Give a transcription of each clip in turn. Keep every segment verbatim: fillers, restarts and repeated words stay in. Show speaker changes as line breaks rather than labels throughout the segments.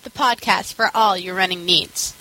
the podcast for all your running needs.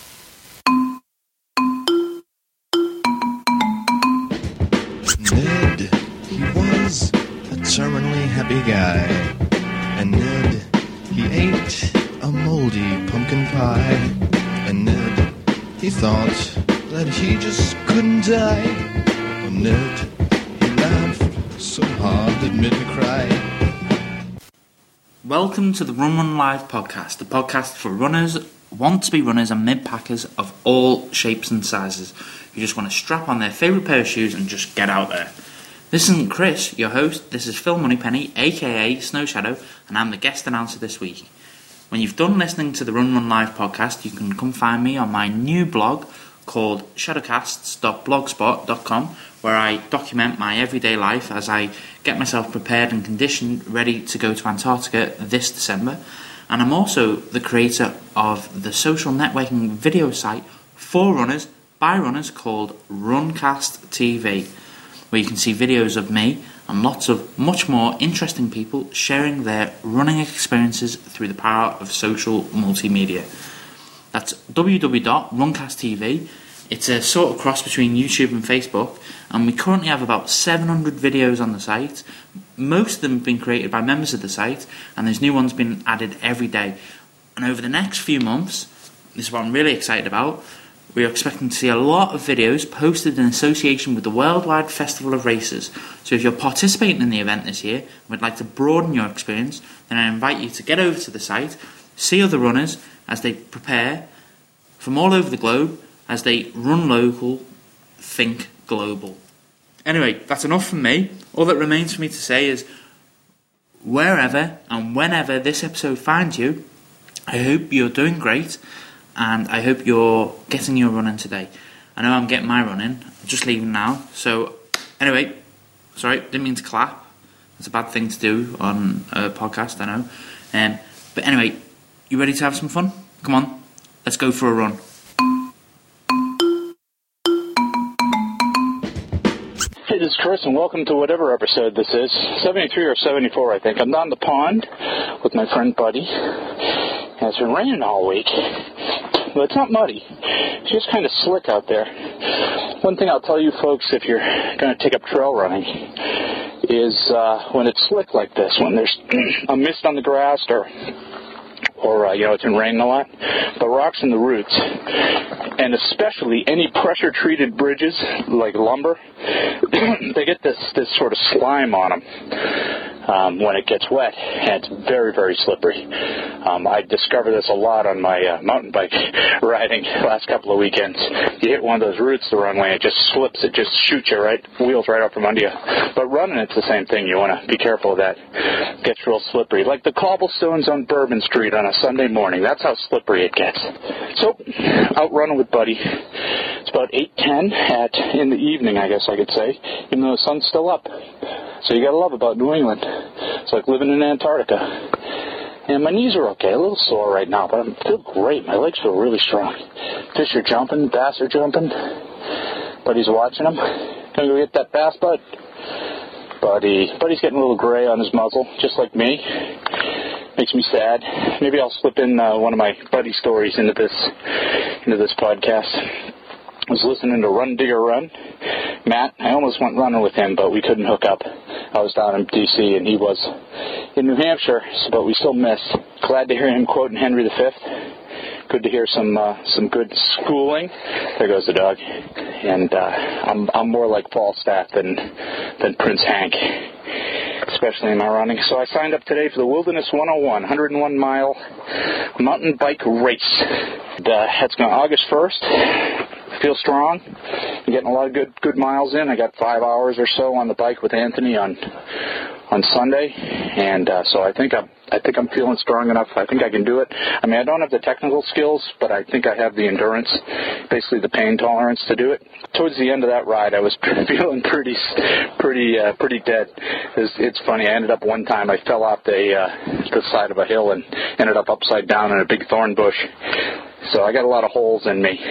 Ned, he was a terminally happy guy. And Ned, he ate a moldy pumpkin pie. And Ned, he thought that he just couldn't die. Oh, Ned, he laughed so hard it made me cry.
Welcome to the Run Run Live podcast, the podcast for runners, want-to-be runners and mid-packers of all shapes and sizes who just want to strap on their favourite pair of shoes and just get out there. This isn't Chris, your host, this is Phil Moneypenny, aka Snow Shadow, and I'm the guest announcer this week. When you've done listening to the Run Run Live podcast, you can come find me on my new blog called shadowcasts dot blogspot dot com, where I document my everyday life as I get myself prepared and conditioned ready to go to Antarctica this December. And I'm also the creator of the social networking video site for runners by runners called Runcast T V, where you can see videos of me and lots of much more interesting people sharing their running experiences through the power of social multimedia. That's w w w dot runcast t v. It's a sort of cross between YouTube and Facebook, and we currently have about seven hundred videos on the site. Most of them have been created by members of the site, and there's new ones being added every day. And over the next few months, this is what I'm really excited about, we are expecting to see a lot of videos posted in association with the Worldwide Festival of Races. So if you're participating in the event this year and would like to broaden your experience, then I invite you to get over to the site, see other runners as they prepare from all over the globe, as they run local, think global. Anyway, that's enough from me. All that remains for me to say is, wherever and whenever this episode finds you, I hope you're doing great, and I hope you're getting your run in today. I know I'm getting my run in. I'm just leaving now. So, anyway, sorry, didn't mean to clap. It's a bad thing to do on a podcast, I know. Um, but anyway, you ready to have some fun? Come on, let's go for a run.
Hey, this is Chris, and welcome to whatever episode this is. seventy-three or seventy-four, I think. I'm down the pond with my friend Buddy. And it's been raining all week. Well, it's not muddy. It's just kind of slick out there. One thing I'll tell you folks, if you're going to take up trail running, is uh, when it's slick like this, when there's a mist on the grass or, or uh, you know, it's been raining a lot, the rocks and the roots, and especially any pressure-treated bridges like lumber, they get this, this sort of slime on them. Um, when it gets wet, and it's very, very slippery. Um, I discovered this a lot on my uh, mountain bike riding last couple of weekends. You hit one of those roots the wrong way, it just slips, it just shoots you right, wheels right out from under you. But running, it's the same thing. You want to be careful of that. It gets real slippery. Like the cobblestones on Bourbon Street on a Sunday morning. That's how slippery it gets. So, out running with Buddy. It's about eight ten at in the evening, I guess I could say, even though the sun's still up. So you gotta love about New England. It's like living in Antarctica. And my knees are okay, a little sore right now, but I feel great. My legs feel really strong. Fish are jumping, bass are jumping. Buddy's watching them. Gonna go get that bass, bud. Buddy, Buddy's getting a little gray on his muzzle, just like me. Makes me sad. Maybe I'll slip in uh, one of my Buddy stories into this, into this podcast. I was listening to Run Digger Run. Matt, I almost went running with him, but we couldn't hook up. I was down in D C and he was in New Hampshire, but we still missed. Glad to hear him quoting Henry the Fifth. Good to hear some uh, some good schooling. There goes the dog. And uh, I'm I'm more like Falstaff than than Prince Hank, especially in my running. So I signed up today for the Wilderness one oh one, one hundred one mile mountain bike race. And, uh, that's going August first. Feel strong. I'm getting a lot of good good miles in. I got five hours or so on the bike with Anthony on on Sunday, and uh, so I think I'm I think I'm feeling strong enough. I think I can do it. I mean, I don't have the technical skills, but I think I have the endurance, basically the pain tolerance to do it. Towards the end of that ride, I was feeling pretty pretty uh, pretty dead. It's, it's funny. I ended up one time I fell off the uh, the side of a hill and ended up upside down in a big thorn bush. So I got a lot of holes in me.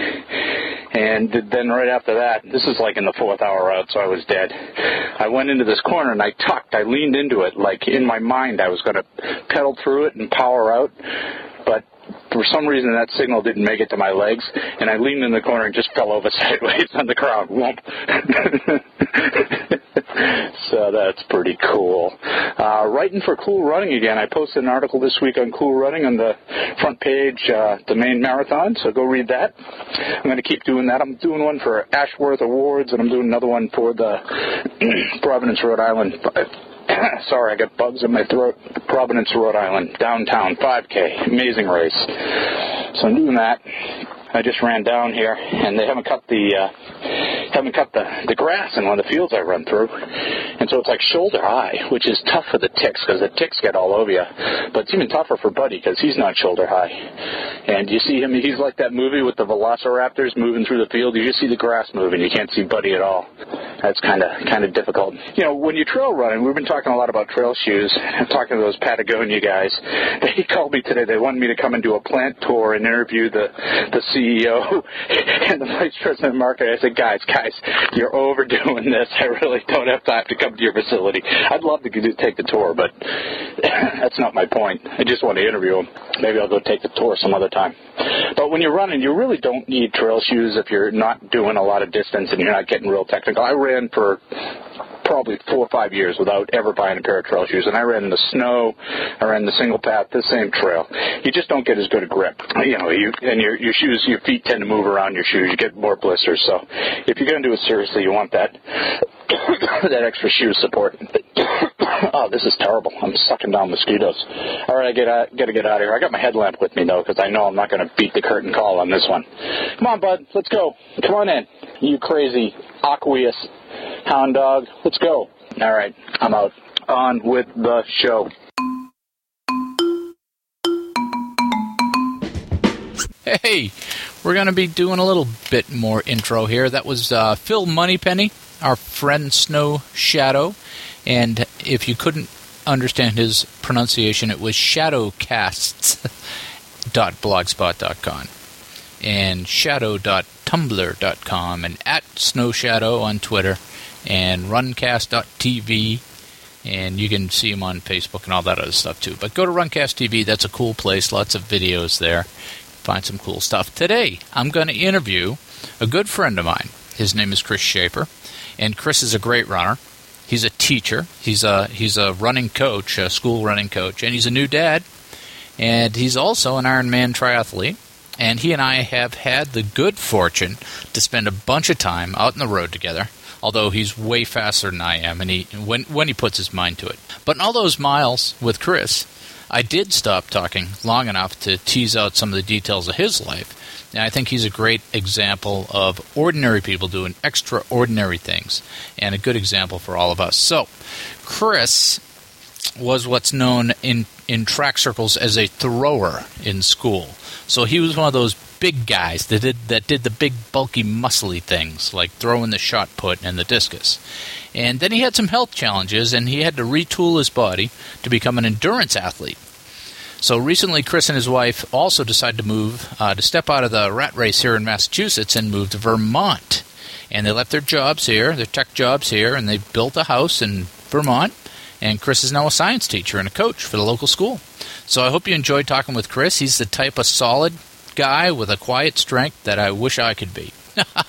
And then right after that, this is like in the fourth hour out, so I was dead. I went into this corner and I tucked. I leaned into it. Like in my mind, I was going to pedal through it and power out. But for some reason that signal didn't make it to my legs, and I leaned in the corner and just fell over sideways on the ground. Whoomp. So that's pretty cool. Uh, writing for Cool Running again. I posted an article this week on Cool Running on the front page, uh, the main marathon, so go read that. I'm going to keep doing that. I'm doing one for Ashworth Awards, and I'm doing another one for the Providence, Rhode Island. Sorry, I got bugs in my throat. Providence, Rhode Island, downtown, five K, amazing race. So I'm doing that. I just ran down here, and they haven't cut the uh, haven't cut the, the grass in one of the fields I run through, and so it's like shoulder high, which is tough for the ticks because the ticks get all over you. But it's even tougher for Buddy because he's not shoulder high. And you see him; he's like that movie with the velociraptors moving through the field. You just see the grass moving; you can't see Buddy at all. That's kind of kind of difficult. You know, when you're trail running, we've been talking a lot about trail shoes. I'm talking to those Patagonia guys. They called me today. They wanted me to come and do a plant tour and interview the the C E O and the vice president of marketing. I said, guys, guys, you're overdoing this. I really don't have time to come to your facility. I'd love to take the tour, but that's not my point. I just want to interview them. Maybe I'll go take the tour some other time. But when you're running, you really don't need trail shoes if you're not doing a lot of distance and you're not getting real technical. I ran for probably four or five years without ever buying a pair of trail shoes, and I ran in the snow, I ran the single path, the same trail. You just don't get as good a grip, you know. You and your your shoes, your feet tend to move around your shoes. You get more blisters. So if you're going to do it seriously, you want that that extra shoe support. Oh, this is terrible. I'm sucking down mosquitoes. All right, I get uh, got to get out of here. I got my headlamp with me though, because I know I'm not going to beat the curtain call on this one. Come on, bud, let's go. Come on in, you crazy aqueous hound dog. Let's go. All right, I'm out. On with the show.
Hey, we're going to be doing a little bit more intro here. That was uh, Phil Moneypenny, our friend Snow Shadow. And if you couldn't understand his pronunciation, it was shadowcasts dot blogspot dot com and shadow dot tumblr dot com and at snowshadow on Twitter and runcast dot t v, and you can see him on Facebook and all that other stuff too. But go to Runcast T V. That's a cool place. Lots of videos there. Find some cool stuff. Today, I'm going to interview a good friend of mine. His name is Chris Schaefer, and Chris is a great runner. He's a teacher. He's a he's a running coach, a school running coach, and he's a new dad. And he's also an Ironman triathlete. And he and I have had the good fortune to spend a bunch of time out on the road together, although he's way faster than I am, and he when when he puts his mind to it. But in all those miles with Chris, I did stop talking long enough to tease out some of the details of his life. And I think he's a great example of ordinary people doing extraordinary things, and a good example for all of us. So, Chris was what's known in, in track circles as a thrower in school. So he was one of those big guys that did that did the big, bulky, muscly things, like throwing the shot put and the discus. And then he had some health challenges, and he had to retool his body to become an endurance athlete. So recently, Chris and his wife also decided to move, uh, to step out of the rat race here in Massachusetts and move to Vermont. And they left their jobs here, their tech jobs here, and they built a house in Vermont. And Chris is now a science teacher and a coach for the local school. So I hope you enjoyed talking with Chris. He's the type of solid guy with a quiet strength that I wish I could be.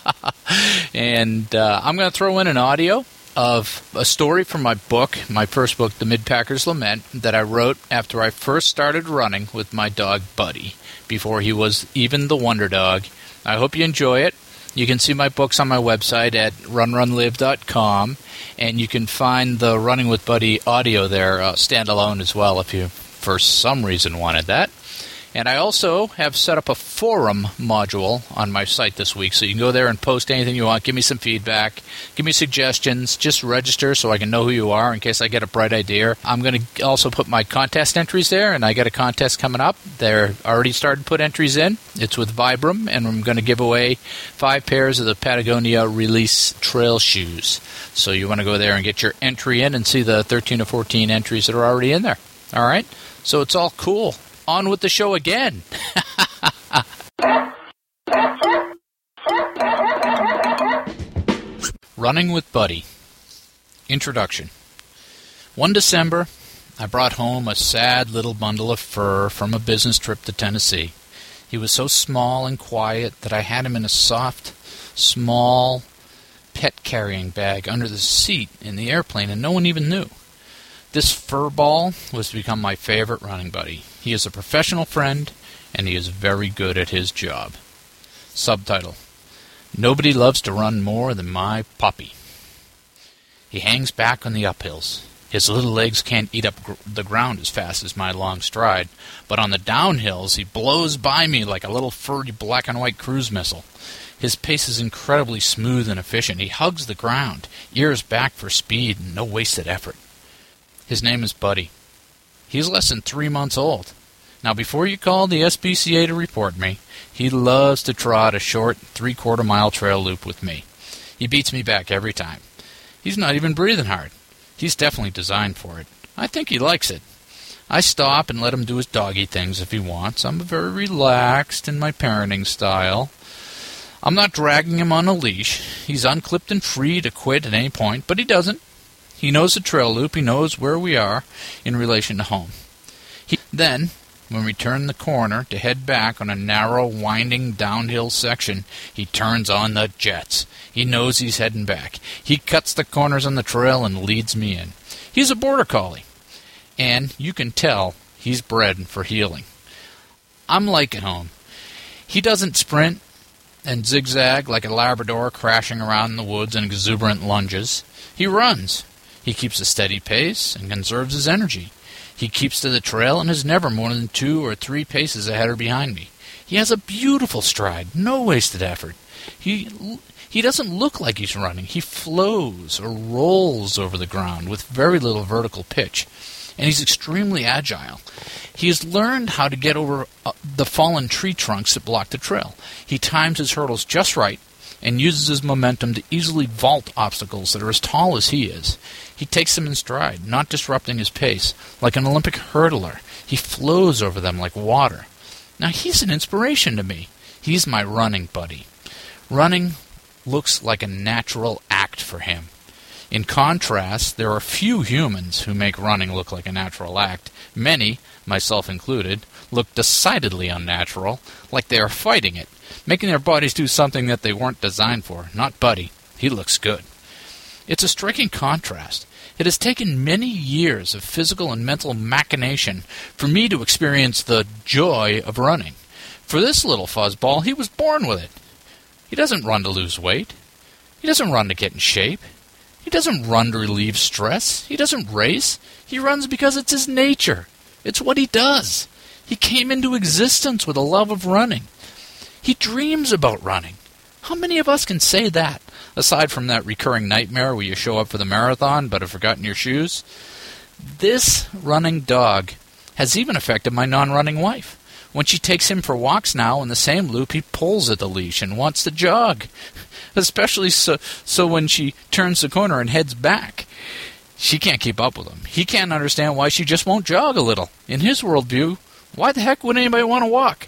And uh, I'm going to throw in an audio of a story from my book, my first book, The Mid-Packers Lament, that I wrote after I first started running with my dog, Buddy, before he was even the wonder dog. I hope you enjoy it. You can see my books on my website at run run live dot com, and you can find the Running with Buddy audio there, uh, standalone as well, if you for some reason wanted that. And I also have set up a forum module on my site this week, so you can go there and post anything you want. Give me some feedback. Give me suggestions. Just register so I can know who you are in case I get a bright idea. I'm going to also put my contest entries there, and I got a contest coming up. They're already started to put entries in. It's with Vibram, and I'm going to give away five pairs of the Patagonia Release Trail Shoes. So you want to go there and get your entry in and see the thirteen or fourteen entries that are already in there. All right? So it's all cool. On with the show again. Running with Buddy. Introduction. One December, I brought home a sad little bundle of fur from a business trip to Tennessee. He was so small and quiet that I had him in a soft, small, pet-carrying bag under the seat in the airplane, and no one even knew. This fur ball was to become my favorite running buddy. He is a professional friend, and he is very good at his job. Subtitle: Nobody loves to run more than my puppy. He hangs back on the uphills. His little legs can't eat up gr- the ground as fast as my long stride, but on the downhills he blows by me like a little furry black and white cruise missile. His pace is incredibly smooth and efficient. He hugs the ground, ears back for speed and no wasted effort. His name is Buddy. He's less than three months old. Now, before you call the S P C A to report me, he loves to trot a short three-quarter mile trail loop with me. He beats me back every time. He's not even breathing hard. He's definitely designed for it. I think he likes it. I stop and let him do his doggy things if he wants. I'm very relaxed in my parenting style. I'm not dragging him on a leash. He's unclipped and free to quit at any point, but he doesn't. He knows the trail loop. He knows where we are in relation to home. He, then, when we turn the corner to head back on a narrow, winding downhill section, he turns on the jets. He knows he's heading back. He cuts the corners on the trail and leads me in. He's a border collie, and you can tell he's bred for heeling. I'm like at home. He doesn't sprint and zigzag like a Labrador crashing around in the woods in exuberant lunges. He runs. He keeps a steady pace and conserves his energy. He keeps to the trail and is never more than two or three paces ahead or behind me. He has a beautiful stride, no wasted effort. He he doesn't look like he's running. He flows or rolls over the ground with very little vertical pitch, and he's extremely agile. He has learned how to get over uh, the fallen tree trunks that block the trail. He times his hurdles just right and uses his momentum to easily vault obstacles that are as tall as he is. He takes them in stride, not disrupting his pace. Like an Olympic hurdler, he flows over them like water. Now, he's an inspiration to me. He's my running buddy. Running looks like a natural act for him. In contrast, there are few humans who make running look like a natural act. Many, myself included, look decidedly unnatural, like they are fighting it, making their bodies do something that they weren't designed for. Not Buddy. He looks good. It's a striking contrast. It has taken many years of physical and mental machination for me to experience the joy of running. For this little fuzzball, he was born with it. He doesn't run to lose weight. He doesn't run to get in shape. He doesn't run to relieve stress. He doesn't race. He runs because it's his nature. It's what he does. He came into existence with a love of running. He dreams about running. How many of us can say that, aside from that recurring nightmare where you show up for the marathon but have forgotten your shoes? This running dog has even affected my non-running wife. When she takes him for walks now in the same loop, he pulls at the leash and wants to jog, especially so, so when she turns the corner and heads back. She can't keep up with him. He can't understand why she just won't jog a little. In his worldview, why the heck would anybody want to walk?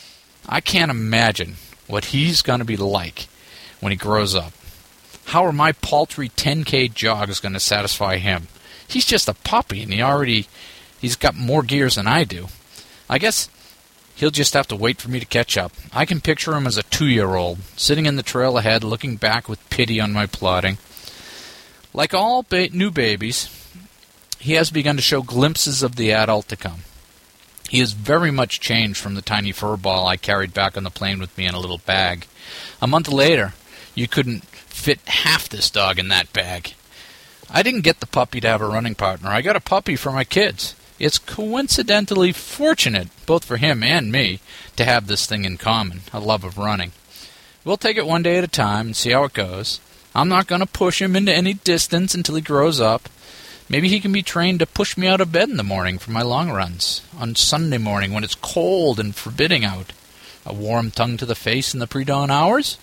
I can't imagine what he's going to be like when he grows up. How are my paltry ten K jogs going to satisfy him? He's just a puppy, and he already, he's got more gears than I do. I guess he'll just have to wait for me to catch up. I can picture him as a two-year-old, sitting in the trail ahead, looking back with pity on my plodding. Like all ba- new babies, he has begun to show glimpses of the adult to come. He is very much changed from the tiny fur ball I carried back on the plane with me in a little bag. A month later, you couldn't fit half this dog in that bag. I didn't get the puppy to have a running partner. I got a puppy for my kids. It's coincidentally fortunate, both for him and me, to have this thing in common, a love of running. We'll take it one day at a time and see how it goes. I'm not going to push him into any distance until he grows up. Maybe he can be trained to push me out of bed in the morning for my long runs, on Sunday morning when it's cold and forbidding out. A warm tongue to the face in the pre-dawn hours?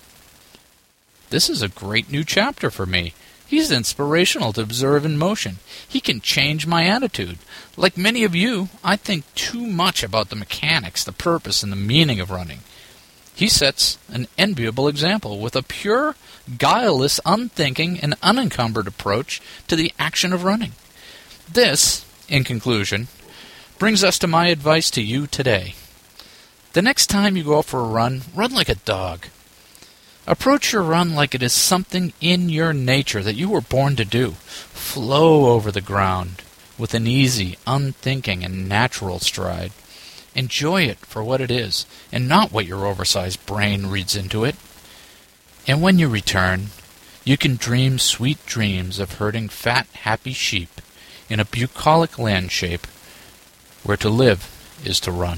This is a great new chapter for me. He's inspirational to observe in motion. He can change my attitude. Like many of you, I think too much about the mechanics, the purpose, and the meaning of running. He sets an enviable example with a pure, guileless, unthinking, and unencumbered approach to the action of running. This, in conclusion, brings us to my advice to you today. The next time you go out for a run, run like a dog. Approach your run like it is something in your nature that you were born to do. Flow over the ground with an easy, unthinking, and natural stride. Enjoy it for what it is, and not what your oversized brain reads into it. And when you return, you can dream sweet dreams of herding fat, happy sheep in a bucolic landscape where to live is to run.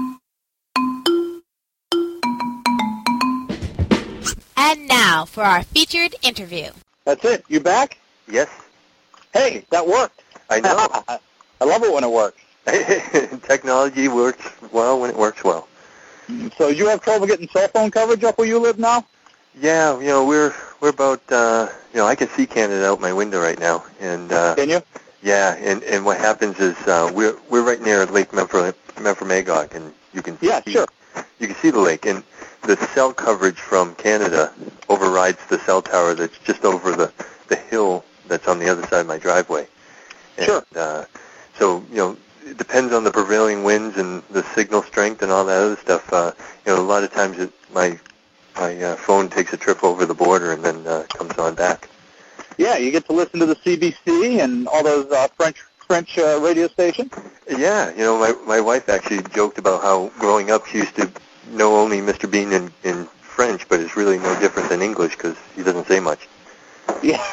And now for our featured interview.
That's it. You back?
Yes,
Hey, that worked.
I know.
I love it when it works.
Technology works well when it works well.
So you have trouble getting cell phone coverage up where you live now?
Yeah, you know, we're we're about, uh, you know, I can see Canada out my window right now, and uh,
Can you?
yeah, and, and what happens is uh, we're we're right near Lake Memphr- Memphremagog, and you can
Yeah,
see,
sure.
you can see the lake, and the cell coverage from Canada overrides the cell tower that's just over the the hill that's on the other side of my driveway. And,
Sure.
Uh, so you know, it depends on the prevailing winds and the signal strength and all that other stuff. Uh, you know, a lot of times it, my my uh, phone takes a trip over the border and then uh, comes on back.
Yeah, you get to listen to the C B C and all those uh, French French uh, radio stations.
Yeah, you know, my my wife actually joked about how growing up she used to know only Mister Bean in, in French, but it's really no different than English because he doesn't say much.
Yeah,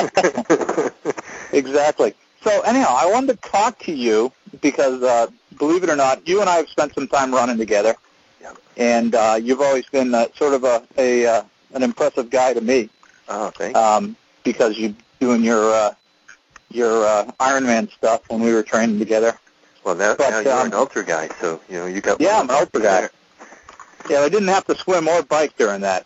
exactly. So anyhow, I wanted to talk to you because, uh, believe it or not, you and I have spent some time running together,
Yeah.
and uh, you've always been uh, sort of a, a uh, an impressive guy to me
Oh, thank you.
um, because you doing your uh, your uh, Ironman stuff when we were training together.
Well, now,
but,
now you're
um,
an ultra guy, so you know you got.
Yeah, I'm an ultra guy. Yeah, I didn't have to swim or bike during that.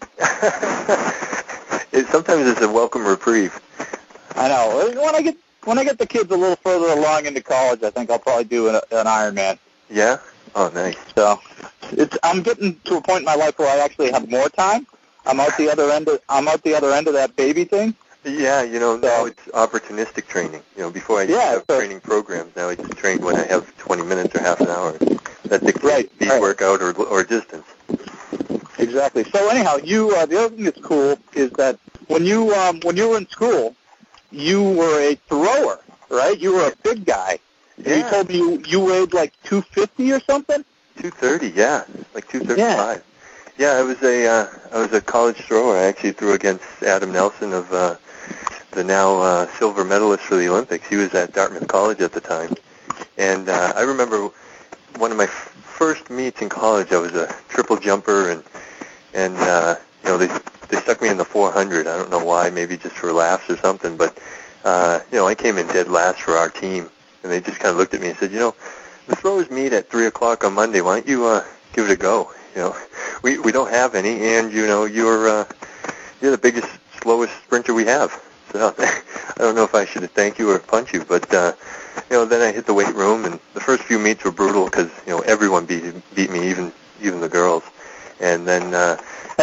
it, sometimes it's a welcome reprieve.
I know. When I get when I get the kids a little further along into college, I think I'll probably do an, an Ironman.
Yeah. Oh, nice.
So it's I'm getting to a point in my life where I actually have more time. I'm out the other end of I'm out the other end of that baby thing.
Yeah, you know,
So-
now it's opportunistic training. You know, before I used
Yeah,
to have
so-
training programs, now I just train when I have twenty minutes or half an hour. That dictates
Right,
speed
right.
workout or or distance.
Exactly. So anyhow, you uh, the other thing that's cool is that when you um, when you were in school, you were a thrower, right? You were a big guy. And You
Yeah.
told me you, you weighed like two fifty or something.
two thirty, yeah, like two thirty-five. Yeah, I was a uh, I was a college thrower. I actually threw against Adam Nelson of uh, the now uh, silver medalist for the Olympics. He was at Dartmouth College at the time, and uh, I remember one of my f- first meets in college. I was a triple jumper, and and uh, you know they they stuck me in the four hundred. I don't know why, maybe just for laughs or something. But uh, you know I came in dead last for our team, and they just kind of looked at me and said, you know, the throwers meet at three o'clock on Monday. Why don't you uh, give it a go? You know, we we don't have any, and you know you're uh, you're the biggest, slowest sprinter we have. So I don't know if I should thank you or punch you, but uh, you know then I hit the weight room, and the first few meets were brutal because you know everyone beat beat me, even even the girls, and then uh,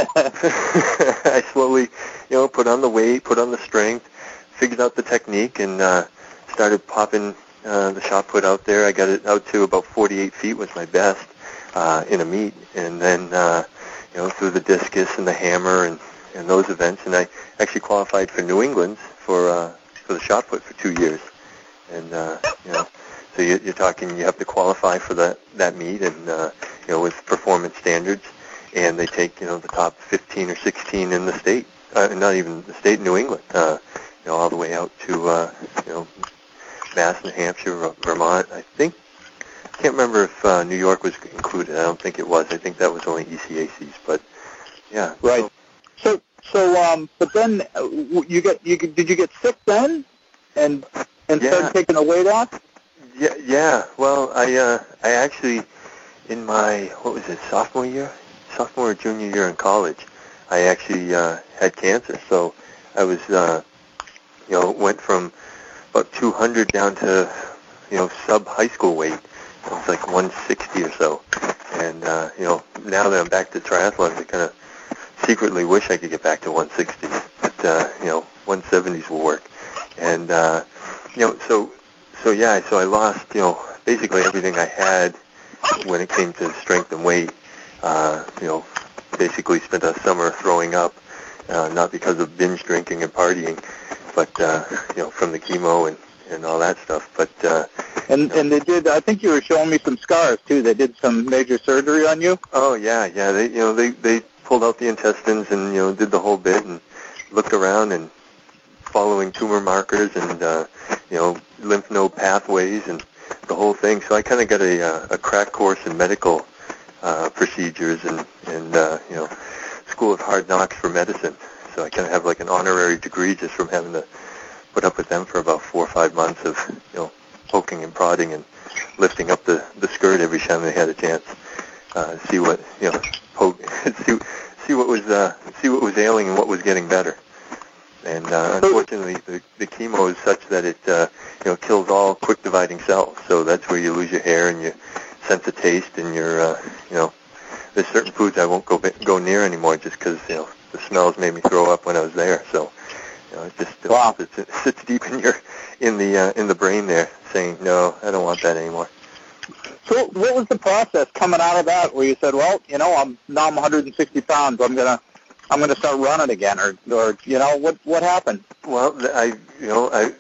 I slowly you know put on the weight, put on the strength, figured out the technique, and uh, started popping uh, the shot put out there. I got it out to about forty-eight feet was my best. Uh, in a meet, and then uh, you know through the discus and the hammer and, and those events, and I actually qualified for New England for uh, for the shot put for two years, and uh, you know so you, you're talking you have to qualify for that that meet, and uh, you know with performance standards, and they take you know the top fifteen or sixteen in the state, uh, not even the state, New England, uh, you know all the way out to uh, you know Mass, New Hampshire, Vermont, I think. I can't remember if uh, New York was included. I don't think it was. I think that was only E C A Cs. But yeah,
Right. So so um, but then uh, w- you get you get- did you get sick then, and and
Yeah.
started taking the weight off?
Yeah, yeah. Well, I uh, I actually in my what was it sophomore year, sophomore or junior year in college, I actually uh, had cancer. So I was uh, you know went from about two hundred down to you know sub high school weight. It was like one sixty or so, and uh, you know now that I'm back to triathlon, I kind of secretly wish I could get back to one sixty, but uh, you know one seventies will work, and uh, you know so so yeah, so I lost you know basically everything I had when it came to strength and weight, uh, you know, basically spent a summer throwing up, uh, not because of binge drinking and partying, but, uh, you know, from the chemo and, and all that stuff. But uh,
And
you know,
and they did, I think you were showing me some scars, too. They did some major surgery on you?
Oh, yeah, yeah. They, you know, they, they pulled out the intestines and, you know, did the whole bit and looked around and following tumor markers and, uh, you know, lymph node pathways and the whole thing. So I kind of got a, uh, a crack course in medical uh, procedures and, and uh, you know, School of Hard Knocks for medicine. So I kind of have like an honorary degree just from having to put up with them for about four or five months of, you know, poking and prodding and lifting up the, the skirt every time they had a chance. Uh, see what, you know, poke, see, see what was, uh, see what was ailing and what was getting better. And uh, unfortunately, the, the chemo is such that it, uh, you know, kills all quick-dividing cells. So that's where you lose your hair and your sense of taste and your, uh, you know, there's certain foods I won't go go near anymore just because, you know, the smells made me throw up when I was there. So, you know, it just uh,
wow.
sits, it sits deep in your, in the, uh, in the brain there, saying, no, I don't want that anymore.
So what was the process coming out of that where you said, well, you know, I'm now I'm one hundred sixty pounds. I'm gonna I'm gonna start running again, or or you know what what happened?
Well, I you know I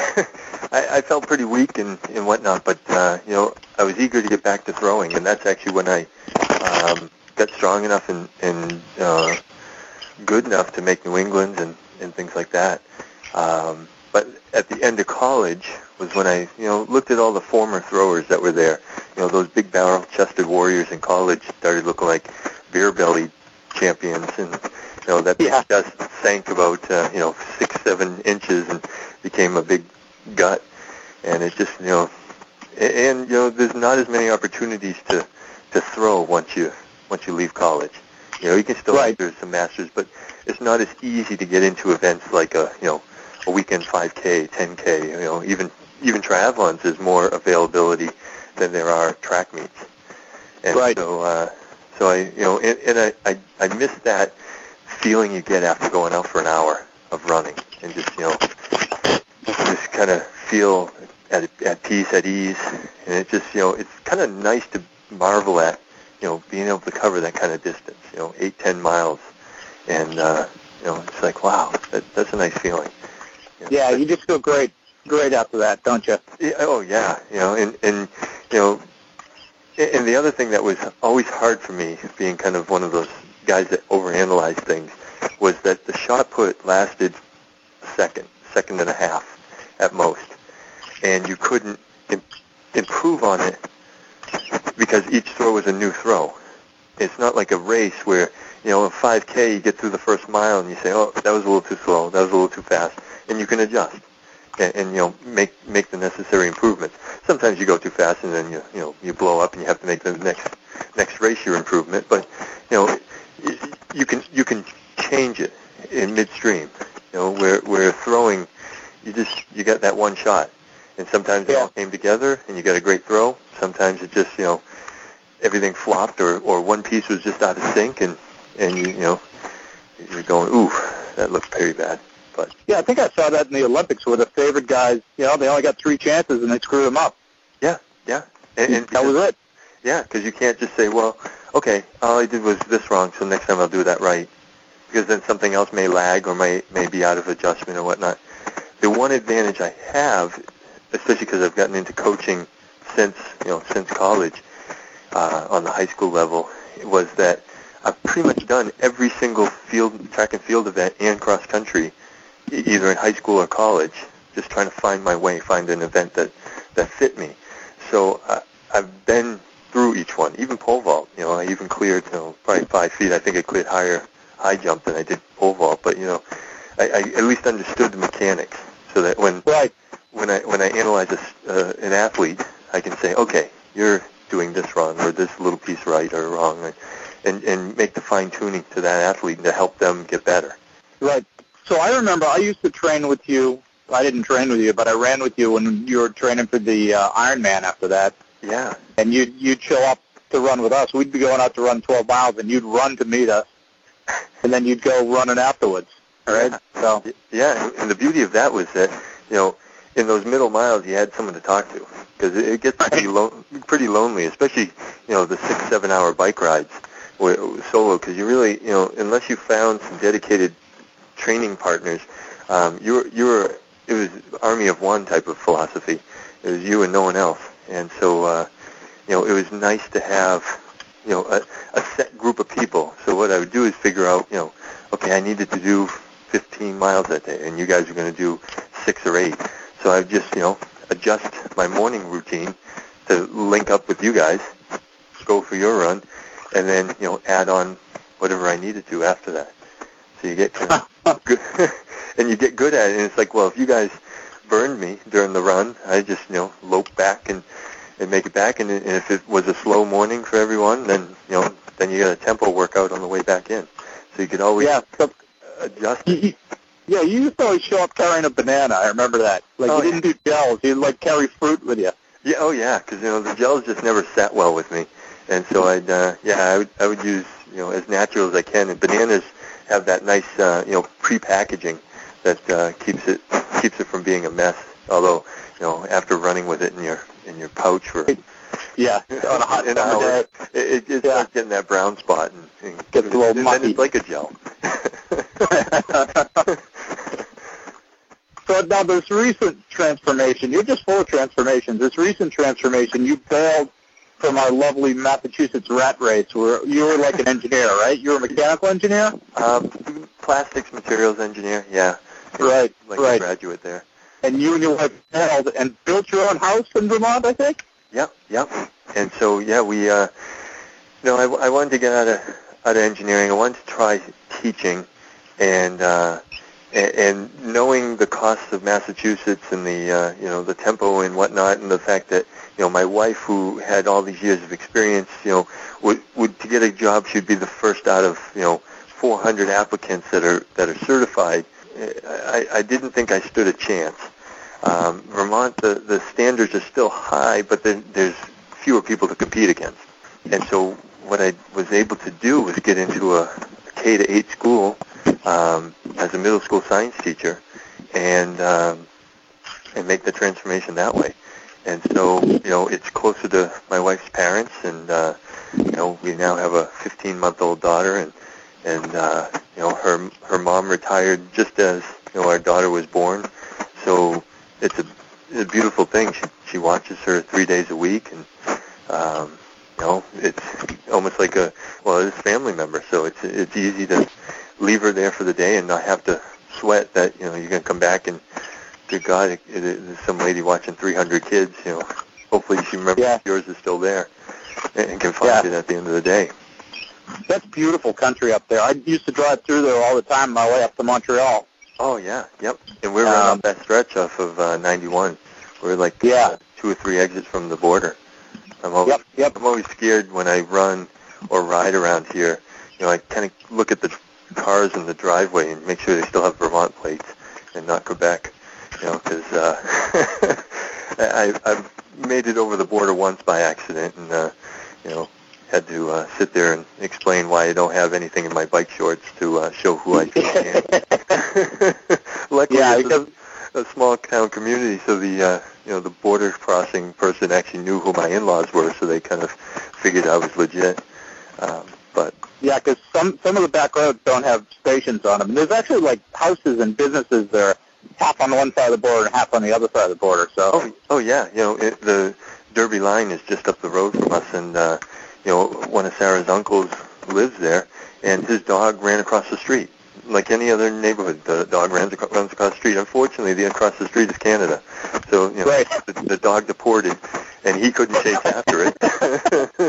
I, I felt pretty weak and, and whatnot, but uh, you know I was eager to get back to throwing, and that's actually when I um, got strong enough and and uh, good enough to make New England and and things like that. Um, but at the end of college was when I you know looked at all the former throwers that were there. You know, those big barrel-chested warriors in college started looking like beer-bellied champions, and you know that
yeah.
chest sank about uh, you know six, seven inches and became a big gut, and it just you know, and, and you know there's not as many opportunities to to throw once you once you leave college. You know, you can still
right.
enter some masters, but it's not as easy to get into events like a you know a weekend five K, ten K. You know, even even triathlons is more availability than there are track meets. And
right.
so, uh, so I, you know, and, and I, I, I miss that feeling you get after going out for an hour of running and just, you know, just kind of feel at, at peace, at ease. And it just, you know, it's kind of nice to marvel at, you know, being able to cover that kind of distance, you know, eight, ten miles. And, uh, you know, it's like, wow, that, that's a nice feeling. You know,
yeah, you just feel great, great after that, don't you?
Yeah, oh, yeah, you know, and, and, you know, and the other thing that was always hard for me, being kind of one of those guys that overanalyze things, was that the shot put lasted a second, second and a half at most, and you couldn't im- improve on it because each throw was a new throw. It's not like a race where, you know, a five K, you get through the first mile and you say, oh, that was a little too slow, that was a little too fast, and you can adjust. And, and you know make make the necessary improvements. Sometimes you go too fast and then you you know you blow up and you have to make the next next race your improvement. But you know you can you can change it in midstream. You know where where throwing you just you got that one shot, and sometimes
yeah.
it all came together and you got a great throw. Sometimes it just you know everything flopped or or one piece was just out of sync and and you you know you're going ooh that looks very bad. But
yeah, I think I saw that in the Olympics where the favorite guys, you know, they only got three chances and they screwed them up.
Yeah, yeah. And, and
that
because,
was it.
Yeah, because you can't just say, well, okay, all I did was this wrong, so next time I'll do that right. Because then something else may lag or may, may be out of adjustment or whatnot. The one advantage I have, especially because I've gotten into coaching since, you know, since college uh, on the high school level, was that I've pretty much done every single field track and field event and cross country either in high school or college, just trying to find my way, find an event that, that fit me. So uh, I've been through each one, even pole vault. You know, I even cleared, you know, probably five feet. I think I cleared higher high jump than I did pole vault. But you know, I, I at least understood the mechanics, so that when
right.
when I when I analyze a, uh, an athlete, I can say, okay, you're doing this wrong, or this little piece right or wrong, and and make the fine tuning to that athlete to help them get better.
Right. So I remember I used to train with you. I didn't train with you, but I ran with you when you were training for the uh, Ironman after that.
Yeah.
And you'd, you'd show up to run with us. We'd be going out to run twelve miles, and you'd run to meet us, and then you'd go running afterwards. All right?
Yeah.
So.
Yeah, and the beauty of that was that, you know, in those middle miles you had someone to talk to, because it gets pretty, lo- pretty lonely, especially, you know, the six, seven-hour bike rides. w- solo, because you really, you know, unless you found some dedicated training partners, um, you were, you were, it was army of one type of philosophy. It was you and no one else. And so, uh, you know, it was nice to have, you know, a, a set group of people. So what I would do is figure out, you know, okay, I needed to do fifteen miles that day, and you guys are going to do six or eight. So I would just, you know, adjust my morning routine to link up with you guys, go for your run, and then, you know, add on whatever I needed to after that. So you get kind of good, and you get good at it. And it's like, well, if you guys burned me during the run, I just, you know, lope back and, and make it back. And, and if it was a slow morning for everyone, then, you know, then you got a tempo workout on the way back in. So you could always
yeah, so,
adjust
it. You, yeah, you used to always show up carrying a banana. I remember that. Like,
oh,
you didn't
yeah.
do gels. You'd, like, carry fruit with you.
Yeah, oh, yeah, because, you know, the gels just never sat well with me. And so I'd, uh, yeah, I would, I would use, you know, as natural as I can. And bananas have that nice, uh, you know, pre-packaging that uh, keeps it keeps it from being a mess. Although, you know, after running with it in your in your pouch for
yeah, on a hot
an
summer day,
hour, it, it, it
yeah.
starts getting that brown spot and, and
gets a little
and
mucky.
then it's like a gel.
So now this recent transformation, you're just full of transformations. This recent transformation, you bailed from our lovely Massachusetts rat race, where you were like an engineer, right? You were a mechanical engineer?
Um, plastics materials engineer, yeah.
Right,
like
right.
a graduate there.
And you and your wife bailed and built your own house in Vermont, I think?
Yep, yep. And so, yeah, we, uh, you know, I, I wanted to get out of out of engineering. I wanted to try teaching, and uh, and, and knowing the costs of Massachusetts and the uh, you know the tempo and whatnot, and the fact that you know my wife, who had all these years of experience, you know, would would to get a job, she'd be the first out of you know four hundred applicants that are that are certified. I, I didn't think I stood a chance. Um, Vermont, the, the standards are still high, but then there's fewer people to compete against. And so what I was able to do was get into a K to eight school um, as a middle school science teacher, and um, and make the transformation that way. And so you know it's closer to my wife's parents, and uh, you know we now have a fifteen-month-old daughter, and and uh, you know her her mom retired just as you know our daughter was born. So it's a, it's a beautiful thing. She she watches her three days a week, and um, you know it's almost like a well, it's a family member. So it's it's easy to leave her there for the day and not have to sweat that you know you're gonna come back and good God, it, it, there's some lady watching three hundred kids. You know, hopefully she remembers
yeah.
yours is still there and, and can find
yeah.
it at the end of the day.
That's beautiful country up there. I used to drive through there all the time on my way up to Montreal.
Oh, yeah, yep. And we're
Um,
right off that stretch off of uh, ninety-one. We're like
Yeah.
uh, two or three exits from the border. I'm always,
Yep, yep.
I'm always scared when I run or ride around here. You know, I kind of look at the cars in the driveway and make sure they still have Vermont plates and not Quebec. You know, because uh, I, I've made it over the border once by accident, and uh, you know, had to uh, sit there and explain why I don't have anything in my bike shorts to uh, show who I think I am. Luckily,
Yeah,
it's
because
a, a small town community, so the uh, you know the border crossing person actually knew who my in-laws were, so they kind of figured I was legit. Um, but
yeah, because some some of the back roads don't have stations on them. And there's actually like houses and businesses that are half on one side of the border and half on the other side of the border. So
oh oh yeah, you know it, the Derby line is just up the road from us, and uh, you know one of Sarah's uncles lives there, and his dog ran across the street. Like any other neighborhood, the dog runs across, runs across the street. Unfortunately, the across the street is Canada, so you know
Right.
the, the dog deported, and he couldn't chase after it.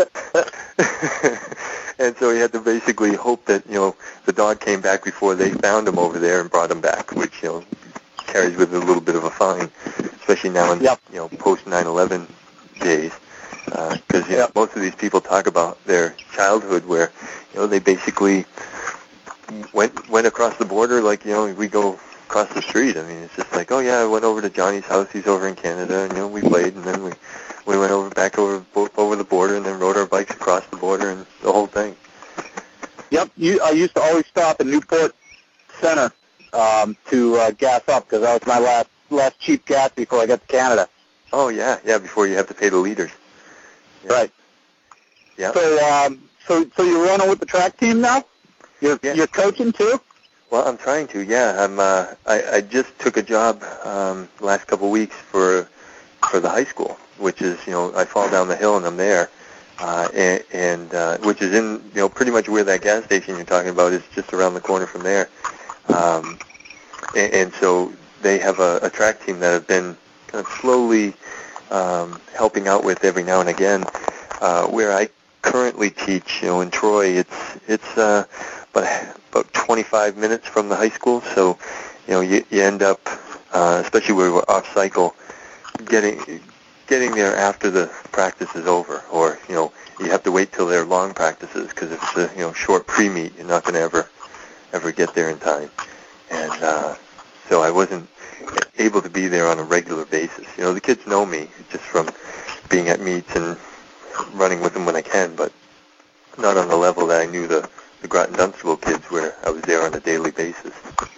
And so he had to basically hope that you know the dog came back before they found him over there and brought him back, which you know carries with it a little bit of a fine, especially now in
Yep.
you know post nine eleven days, because uh, you
Yep.
know most of these people talk about their childhood where you know they basically went went across the border like you know we go across the street. I mean it's just like, oh yeah, I went over to Johnny's house, he's over in Canada, and you know we played, and then we we went over back over over the border, and then rode our bikes across the border, and the whole thing.
Yep, you, I used to always stop in Newport Center um, to uh, gas up because that was my last last cheap gas before I got to Canada.
Oh yeah, yeah. Before you have to pay the liters. Yeah.
Right.
Yeah.
So, um, So, so you're running with the track team now? You're
Yeah.
you're coaching too?
Well, I'm trying to. Yeah, I'm. Uh, I, I just took a job um, the last couple of weeks for for the high school, which is, you know, I fall down the hill and I'm there, uh, and, and uh, which is in, you know, pretty much where that gas station you're talking about is, just around the corner from there. Um, and, and so they have a, a track team that I've been kind of slowly um, helping out with every now and again. Uh, where I currently teach, you know, in Troy, it's it's uh, about about twenty-five minutes from the high school. So, you know, you, you end up, uh, especially where we're off cycle, getting getting there after the practice is over, or, you know, you have to wait till they're long practices, because if it's a, you know, short pre-meet, you're not going to ever ever get there in time. And uh, so I wasn't able to be there on a regular basis. You know, the kids know me just from being at meets and running with them when I can, but not on the level that I knew the, the Groton Dunstable kids, where I was there on a daily basis.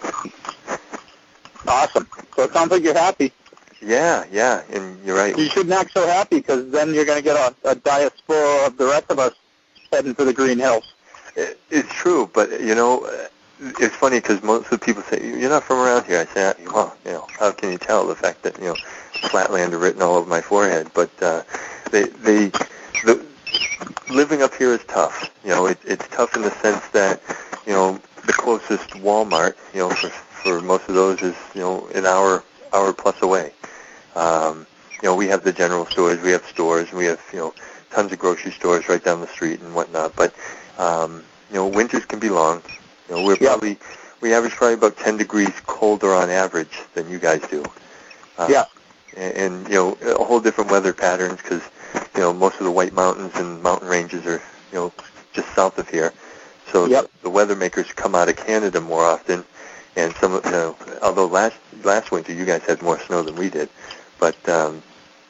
Awesome. So it sounds like you're happy.
Yeah, yeah, and you're right.
You shouldn't act so happy, because then you're going to get a, a diaspora of the rest of us heading for the Green Hills.
It, it's true, but, you know, it's funny because most of the people say, you're not from around here. I say, well, you know, how can you tell the fact that, you know, Flatlander written all over my forehead? But uh, they, they, the, living up here is tough. You know, it, it's tough in the sense that, you know, the closest Walmart, you know, for, for most of those is, you know, an hour, hour plus away. Um, you know, we have the general stores, we have stores, we have, you know, tons of grocery stores right down the street and whatnot. But, um, you know, winters can be long. You know, we're
Yeah.
probably, we average probably about ten degrees colder on average than you guys do. Uh,
Yeah.
And, and, you know, a whole different weather patterns, because, you know, most of the White Mountains and mountain ranges are, you know, just south of here. So
Yep.
the, the weather makers come out of Canada more often. And some, you know, although last last winter you guys had more snow than we did, but um,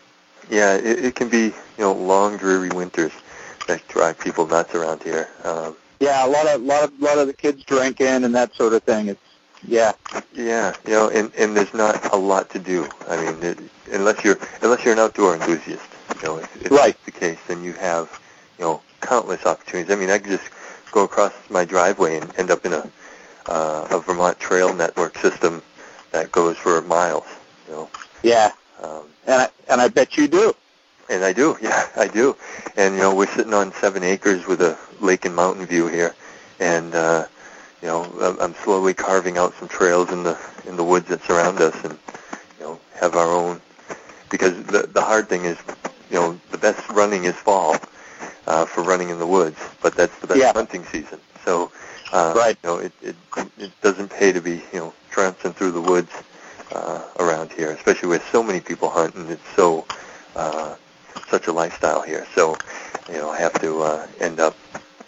yeah, it, it can be, you know, long, dreary winters that drive people nuts around here. Um,
Yeah, a lot of lot of lot of the kids drinking and that sort of thing. It's yeah.
yeah, you know, and, and there's not a lot to do. I mean, it, unless you're unless you're an outdoor enthusiast, you know, if, if
Right.
that's the case, then you have, you know, countless opportunities. I mean, I could just go across my driveway and end up in a uh, a Vermont Trail Network system that goes for miles. You know.
Yeah.
Um,
And I and I bet you do.
And I do, yeah, I do. And, you know, we're sitting on seven acres with a lake and mountain view here. And, uh, you know, I'm- I'm slowly carving out some trails in the in the woods that surround us, and, you know, have our own. Because the the hard thing is, you know, the best running is fall uh, for running in the woods, but that's the best
Yeah.
hunting season. So, uh,
Right.
you know, it, it it doesn't pay to be, you know, tramping through the woods uh, around here, especially where so many people hunt, and it's so uh, such a lifestyle here. So, you know, I have to uh, end up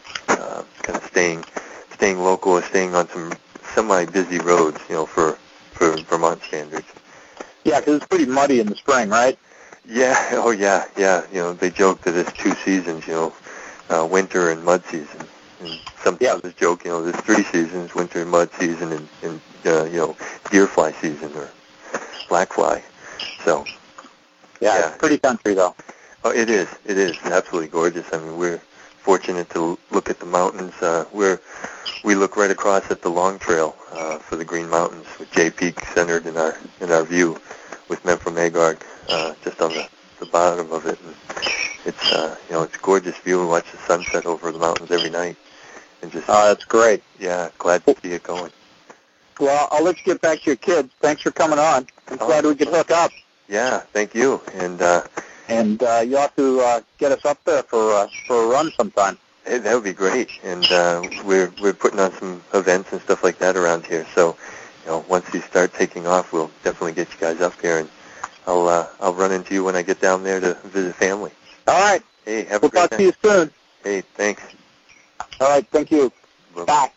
uh, kind of staying staying local or staying on some semi-busy roads, you know, for, for Vermont standards.
Yeah, because it's pretty muddy in the spring, right?
Yeah, oh yeah, yeah. You know, they joke that there's two seasons, you know, uh, winter and mud season. And some
Yeah.
others joke, you know, there's three seasons, winter and mud season, and, and uh, you know, deer fly season or black fly. So,
Yeah,
Yeah.
it's pretty country though.
oh, it is, it is absolutely gorgeous. I mean, we're fortunate to look at the mountains. Uh, we're we look right across at the Long Trail uh, for the Green Mountains, with Jay Peak centered in our in our view, with Memphremagog uh, just on the, the bottom of it. And it's uh, you know, it's a gorgeous view. We watch the sunset over the mountains every night, and just
Oh, that's great.
yeah, glad to see it going.
Well, I'll let you get back to your kids. Thanks for coming on. I'm
Oh.
glad we could hook up.
Yeah, thank you. And uh,
And uh, you have to uh, get us up there for uh, for a run sometime.
hey, that would be great. And uh, we're we're putting on some events and stuff like that around here. So, you know, once these start taking off, we'll definitely get you guys up here, and I'll uh, I'll run into you when I get down there to visit family.
All right.
Hey, have
We'll
a great
talk
time.
to you soon.
Hey, thanks.
All right. Thank you.
Bye-bye.
Bye.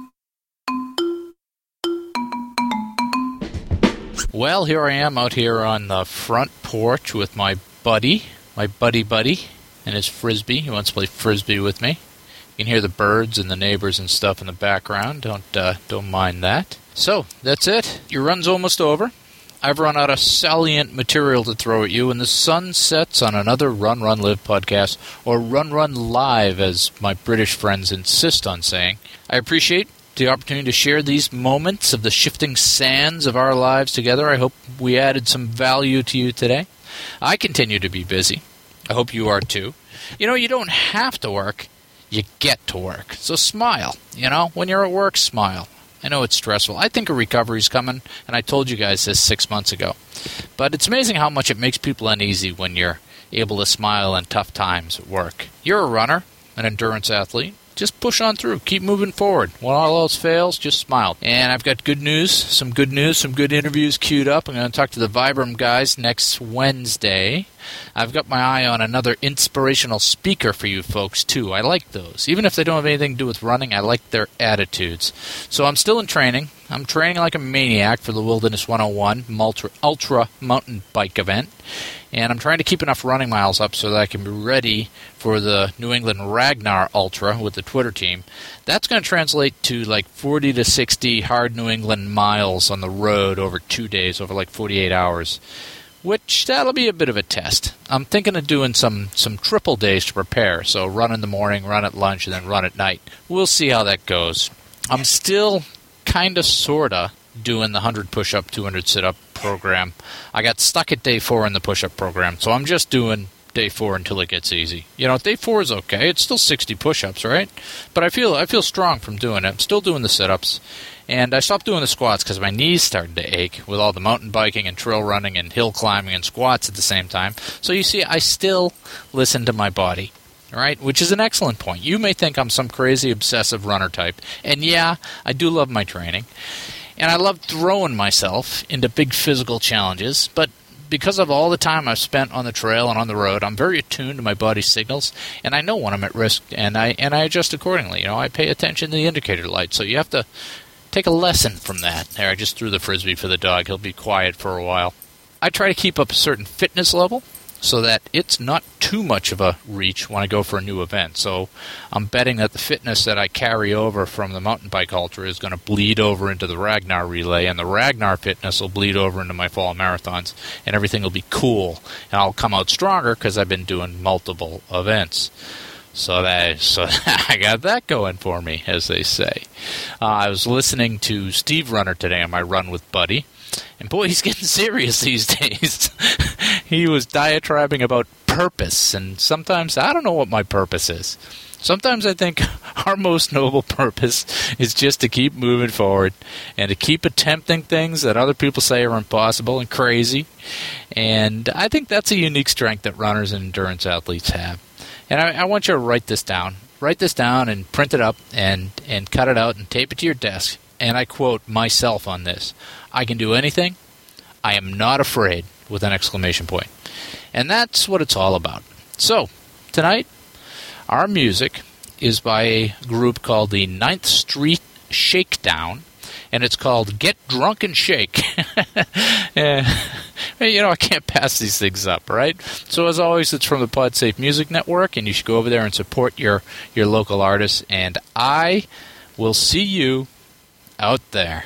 Well, here I am out here on the front porch with my buddy, my buddy buddy, and his Frisbee. He wants to play Frisbee with me. You can hear the birds and the neighbors and stuff in the background. Don't uh, don't mind that. So, that's it. Your run's almost over. I've run out of salient material to throw at you, and the sun sets on another Run, Run, Live podcast, or Run, Run Live, as my British friends insist on saying. I appreciate the opportunity to share these moments of the shifting sands of our lives together. I hope we added some value to you today. I continue to be busy. I hope you are too. You know, you don't have to work. You get to work. So smile. You know, when you're at work, smile. I know it's stressful. I think a recovery's coming, and I told you guys this six months ago. But it's amazing how much it makes people uneasy when you're able to smile in tough times at work. You're a runner, an endurance athlete. Just push on through. Keep moving forward. When all else fails, just smile. And I've got good news, some good news, some good interviews queued up. I'm going to talk to the Vibram guys next Wednesday. I've got my eye on another inspirational speaker for you folks, too. I like those. Even if they don't have anything to do with running, I like their attitudes. So I'm still in training. I'm training like a maniac for the Wilderness one oh one Ultra, Ultra Mountain Bike event. And I'm trying to keep enough running miles up so that I can be ready for the New England Ragnar Ultra with the Twitter team. That's going to translate to like forty to sixty hard New England miles on the road over two days, over like forty-eight hours. Which, that'll be a bit of a test. I'm thinking of doing some, some triple days to prepare. So run in the morning, run at lunch, and then run at night. We'll see how that goes. I'm still kind of, sort of, doing the one hundred push-up, two hundred sit-up program. I got stuck at day four in the push-up program, so I'm just doing day four until it gets easy. You know, day four is okay. It's still sixty push-ups, right? But I feel I feel strong from doing it. I'm still doing the sit-ups. And I stopped doing the squats because my knees started to ache with all the mountain biking and trail running and hill climbing and squats at the same time. So you see, I still listen to my body, all right, which is an excellent point. You may think I'm some crazy obsessive runner type. And yeah, I do love my training. And I love throwing myself into big physical challenges. But because of all the time I've spent on the trail and on the road, I'm very attuned to my body's signals, and I know when I'm at risk, and I and I adjust accordingly. You know, I pay attention to the indicator light. So you have to take a lesson from that. There, I just threw the Frisbee for the dog. He'll be quiet for a while. I try to keep up a certain fitness level so that it's not too much of a reach when I go for a new event. So I'm betting that the fitness that I carry over from the mountain bike ultra is going to bleed over into the Ragnar relay, and the Ragnar fitness will bleed over into my fall marathons, and everything will be cool. And I'll come out stronger because I've been doing multiple events. So that so I got that going for me, as they say. Uh, I was listening to Steve Runner today on my Run with Buddy, and boy, he's getting serious these days. He was diatribing about purpose, and sometimes I don't know what my purpose is. Sometimes I think our most noble purpose is just to keep moving forward and to keep attempting things that other people say are impossible and crazy. And I think that's a unique strength that runners and endurance athletes have. And I, I want you to write this down. Write this down and print it up and, and cut it out and tape it to your desk. And I quote myself on this. I can do anything. I am not afraid, with an exclamation point. And that's what it's all about. So, tonight, our music is by a group called the Ninth Street Shakedown, and it's called Get Drunk and Shake. uh, you know, I can't pass these things up, right? So as always, it's from the PodSafe Music Network, and you should go over there and support your, your local artists, and I will see you out there.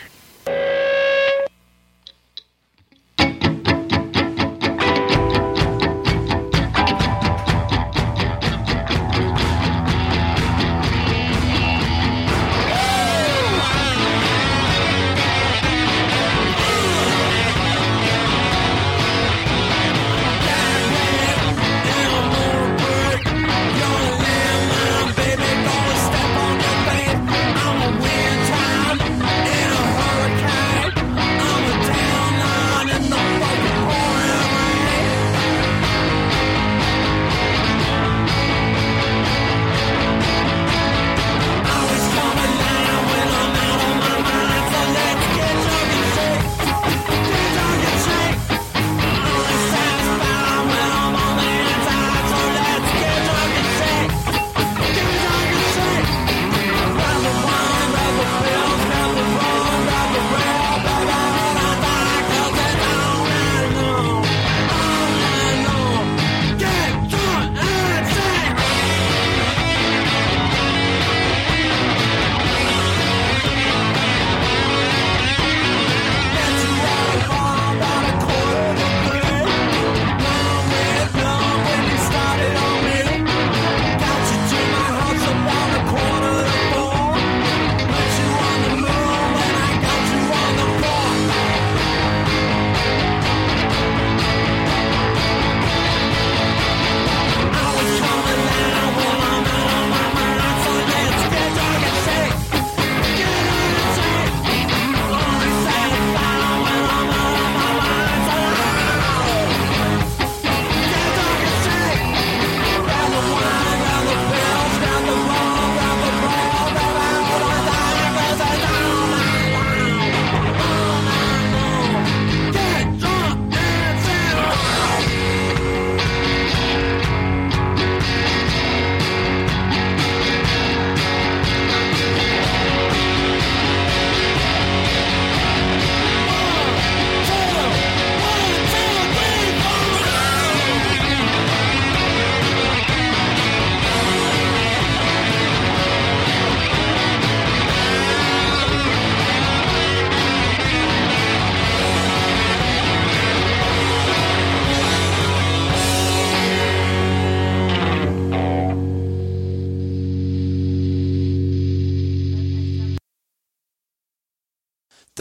Baby, gonna step on the bank. I'm a win time in a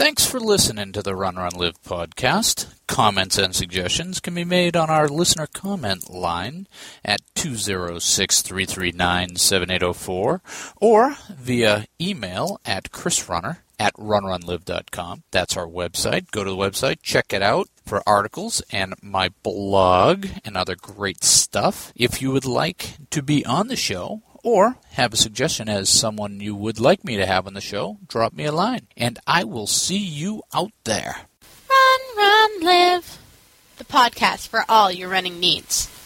Thanks for listening to the Run, Run, Live podcast. Comments and suggestions can be made on our listener comment line at two oh six, three three nine, seven eight oh four or via email at chrisrunner at run run live dot com. That's our website. Go to the website, check it out for articles and my blog and other great stuff. If you would like to be on the show or have a suggestion as someone you would like me to have on the show, drop me a line, and I will see you out there.
Run, Run, Live. The podcast for all your running needs.